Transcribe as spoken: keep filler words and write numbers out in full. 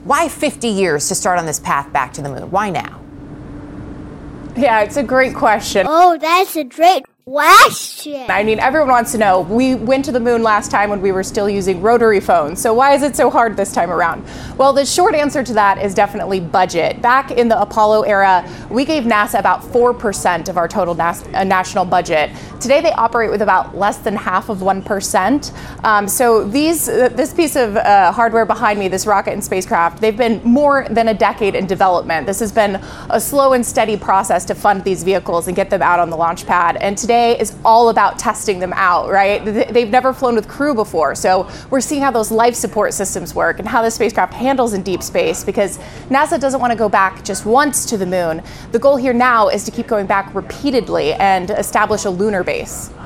Why fifty years to start on this path back to the moon? Why now? Yeah, it's a great question. Oh, that's a great question. I mean, everyone wants to know. We went to the moon last time when we were still using rotary phones. So why is it so hard this time around? Well, the short answer to that is definitely budget. Back in the Apollo era, we gave NASA about four percent of our total nas- uh, national budget. Today, they operate with about less than half of one percent. Um, so these, uh, this piece of uh, hardware behind me, this rocket and spacecraft, they've been more than a decade in development. This has been a slow and steady process to fund these vehicles and get them out on the launch pad. And today is all about testing them out, right? They've never flown with crew before. So we're seeing how those life support systems work and how the spacecraft handles in deep space, because NASA doesn't want to go back just once to the moon. The goal here now is to keep going back repeatedly and establish a lunar base.